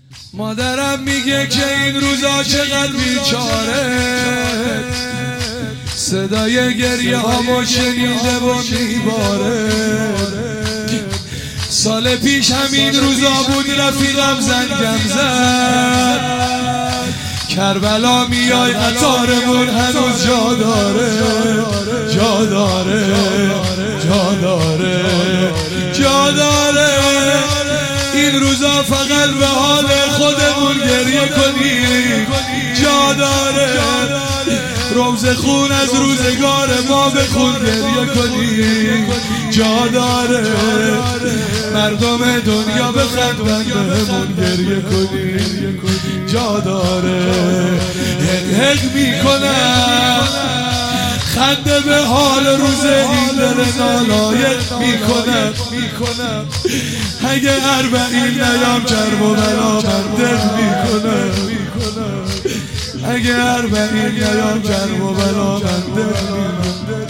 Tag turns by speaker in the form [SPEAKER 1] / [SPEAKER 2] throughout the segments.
[SPEAKER 1] مادرم میگه که این روزا چقدر بیچاره، صدای گریه هامو شنیده و میباره. سال پیش همین روزا بود رفیقم زنگم زد، کربلا میای قطارمون هنوز جا داره، جا داره، جا داره، جا داره. این روزا فقط به حال خودمون گریه کنیم، جا داره. روز خون از روزگار ما بخون گریه کنیم، جا داره. مردم دنیا بخندن بهمون گریه کنیم، جا داره. هق میکنم خنده به حال روز این دل نالایق میکنم. اگه 40 نیام کرب و بلا من دق میکنم، اگه 40 نیام کرب و بلا من دق میکنم.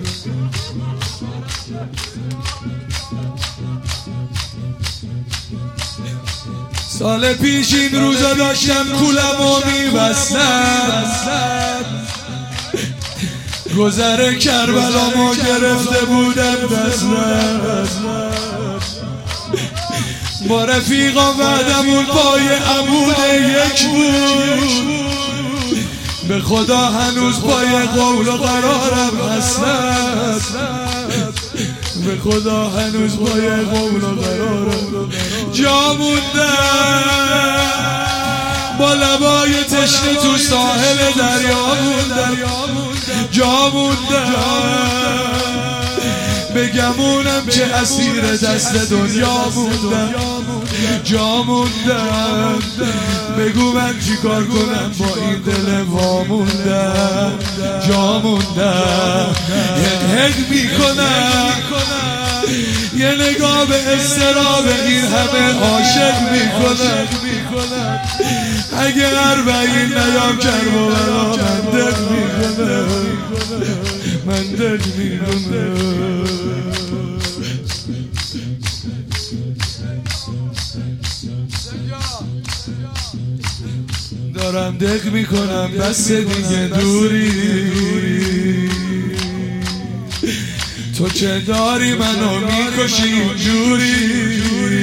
[SPEAKER 1] سال پیش این روزا داشتم کولمو میبستم، گذر کربلامو گرفته بودم دستم. با رفیقا بعدمون پای عمود یک بود، به خدا هنوز پای قول و قرارم هستم، به خدا هنوز پای قول و قرارم. جا موندم با لبای تشنه تو ساحل دریا موندم، جا موندم بگمونم که اسیر دست دنیا موندم، جا موندم بگو من چی کار کنم با این دل واموندم، جا موندم. هق میکنم یه نگاه به اضطراب این همه عاشق میکنم. اگه 40 نیام کرب و بلا من دق میکنم، من دق میکنم. دارم دق میکنم بس دیگه دوری، تو چه داری منو میکشی جوری.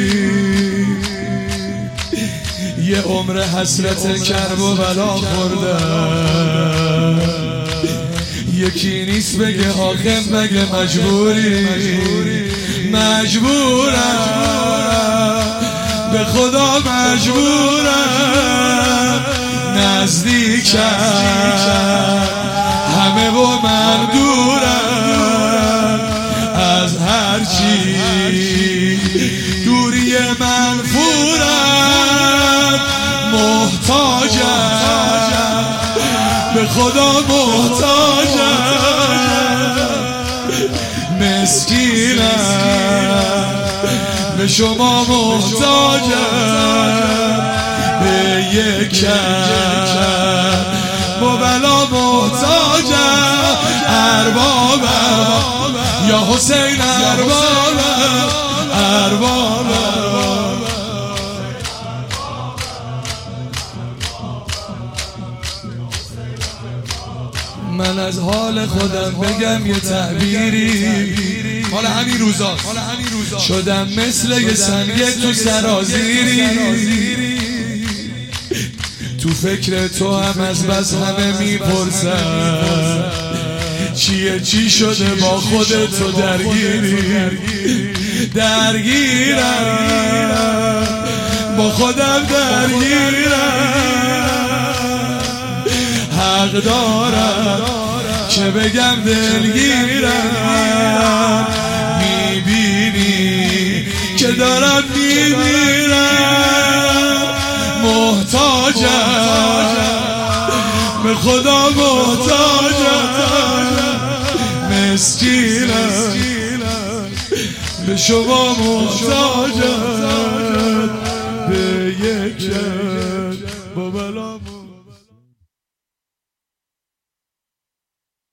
[SPEAKER 1] یه عمر حسرت کرب و بلا خوردم، یکی نیست بگه آخه مگه مجبوری. مجبورم به خدا مجبورم، نزدیکم همه و من دورم از هرچی دوری منفورم. محتاجم به خدا محتاجم، مسکینم به شما محتاجم، به یکم با بلا محتاجم. اربابم یا حسین اربابم، اربابم. من از حال خودم بگم یه تعبیری، حال همین روزا شدم مثل یه سنگ تو سرازیری. تو فکر تو هم از بس همه میپرسن چیه چی شده با خودت تو درگیرم با خودم درگیرم. حق دارم که بگم دلگیرم، میبینی که دارم میمیرم. محتاجم به خدا محتاجم، مسکینم به شما محتاجم، به یکم